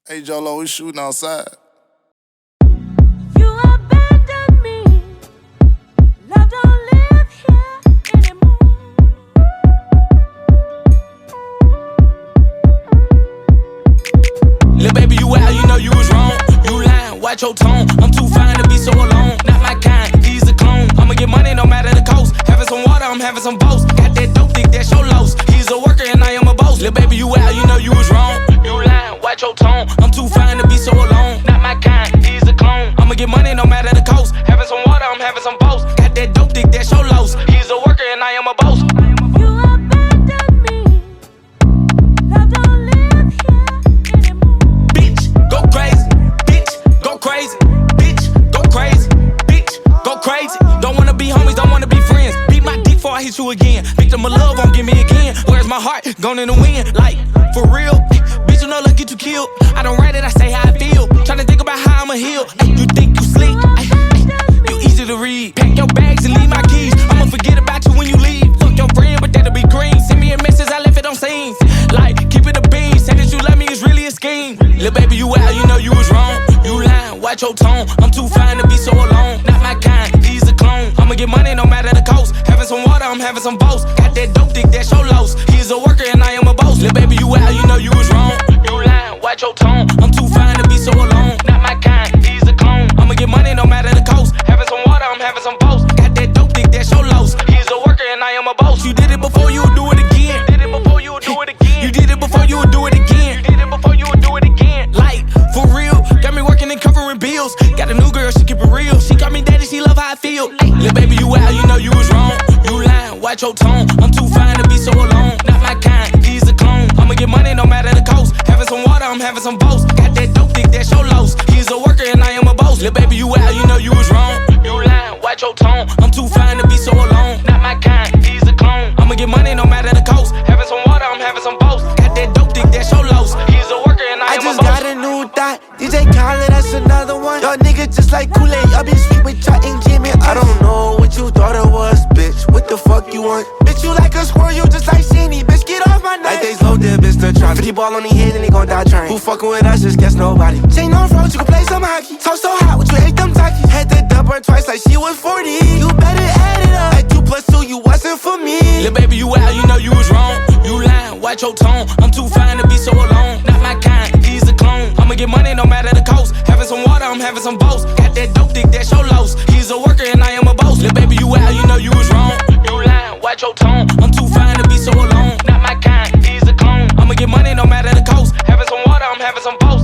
Hey, Jolo, we shooting outside. You abandoned me. Love don't live here anymore. Lil' baby, you out, you know you was wrong. You lying, watch your tone. I'm too fine to be so alone. Not my kind, he's a clone. I'ma get money no matter the cost. Having some water, I'm having some boats. Got that dope dick, that's your loss. He's a worker and I am a boss. Lil' baby, you out, you know you was wrong. You lying, watch your tone. I'm too fine to be so alone. Not my kind, he's a clone. I'ma get money no matter the cost. Having some water, I'm having some boats. Got that dope dick, that's your loss. He's a worker and I am a boss. You abandoned me. Love don't live here anymore. Bitch, go crazy. Bitch, go crazy. Bitch, go crazy. Bitch, go crazy. Don't wanna be homies, don't wanna be friends. Beat my dick before I hit you again. Victim of love won't give me again. Where's my heart? Gone in the wind. Like, for real. Bitch, you know, let's get you killed. I don't write it, I say how I feel. Tryna think about how I'ma heal. You think you sleep? You easy to read. Pack your bags and leave my keys. I'ma forget about you when you leave. Fuck your friend, but that'll be green. Send me a message, I left it on scene. Like, keep it a bean. Say that you love me, it's really a scheme. Lil' baby, you out, you know you was wrong. You lying, watch your tone. I'm too fine to be so alone. Not my kind, he's a clone. I'ma get money no matter the cost. Having some water, I'm having some boats. Got that dope dick, that's your loss. He's a worker and I am a boss. Lil' baby, you out, you know you was wrong. You lying, watch your tone. I'm too fine to be so alone. Not my kind, he's a clone. I'ma get money no matter the cost. Having some water, I'm having some boats. Got that dope dick, that's your loss. He's a worker and I am a boss. You did it before, you would do it again. Did it before, you would do it again. You did it before, you would do it again. You did it before, you would do it again. Like, for real, got me working and covering bills. Got a new girl, she keep it real. She got me daddy, she love how I feel. Lil' baby, you out, you know you was wrong. You lying, watch your tone. I'm too fine to be so alone. Not my kind, he's a clone. I'ma get money no matter the cost. Having some water, I'm having some boats. Got that dope dick, that's your loss. He's a worker and I am a boss. Lil' baby, you out, you know you was wrong. You lying, watch your tone. I'm too fine to be so alone. Not my kind, he's a clone. I'ma get money no matter the cost. Having some water, I'm having some boats. Got that dope dick, that's your loss. He's a worker and I am a boss. I just got a new thought, DJ Khaled, that's another one. Y'all niggas just like Kool-Aid, y'all be sweet with y'all and Jimmy. I don't know what you thought it was, bitch. What the fuck you want? Bitch, you like a squirrel, you just like Sheeny. Bitch, get off my neck. Like they slow dip, bitch, the try. 50 ball on the head and they gon' die trying. Who fucking with us, just guess nobody. Chain on road, you can play some hockey. Talk so hot, what you ate them Takis. Had to dump her twice like she was 40. You better add it up. Like 2 + 2, you wasn't for me. Lil' baby, you out, you know you was wrong. You lying, watch your tone. I'm too fine to be so alone. Not my kind, he's a clone. I'ma get money no matter the cost. Having some water, I'm having some boats. Got that dope dick, that's your loss. He's a worker and I am a boss. Lil' baby, you out, you know you was wrong. You lying, watch your tone. I'm too fine to be so alone. Not my kind, he's a clone. I'ma get money no matter the cost. Having some water, I'm having some boats.